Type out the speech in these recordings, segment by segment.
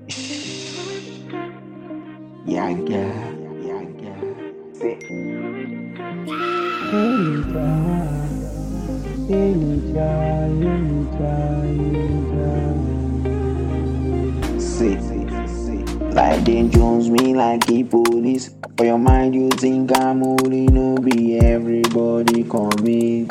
Yaga, yaga. Say, Elijah, Elijah, Elijah. say. Like they Jones me like the police. For your mind, you think I'm holy, no be everybody commit.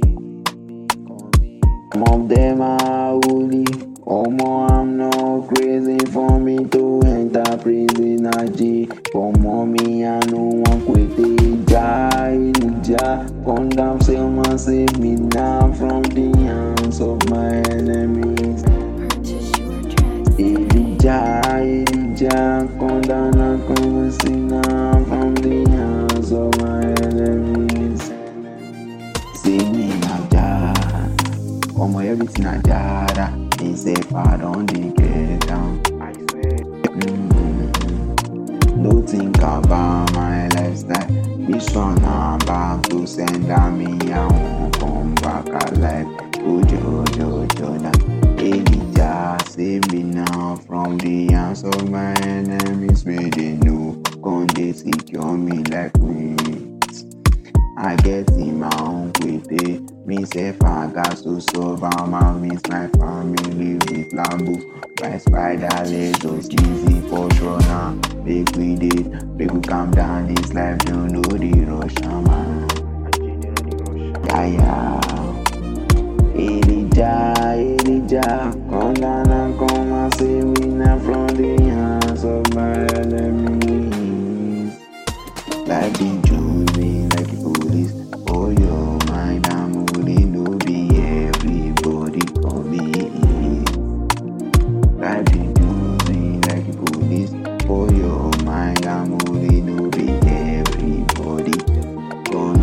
Some of them are holy. Omo, I'm not crazy for me to enter prison G. For mommy, I no one quit it. Elijah, come down, save me now from the hands of my enemies. Purchase your tracks today. Elijah, come down and come see now from the hands of my enemies. See me now, Jah. Omo, everything I jada. Me say, pardon the get down. I swear. No think about my lifestyle. This one I'm about to send me. I won't come back alive. Ojo, Jordan. Elijah, save me now from the hands of my enemies. May they know, come they secure me like me. I get in my own way, me self I got to solve my miss my family with Lambo. My spider legs easy for sure now. Make we date, make we calm down this life, don't know the rush, man. Yeah. Elijah, come down and come and save me now from the hands of my enemies. Like the Jones, me like the police. For your mind, I'm only no be everybody come in. Like the Jones, me like the police. For your mind, I'm only no be everybody come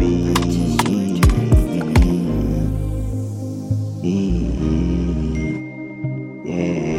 in. Yeah.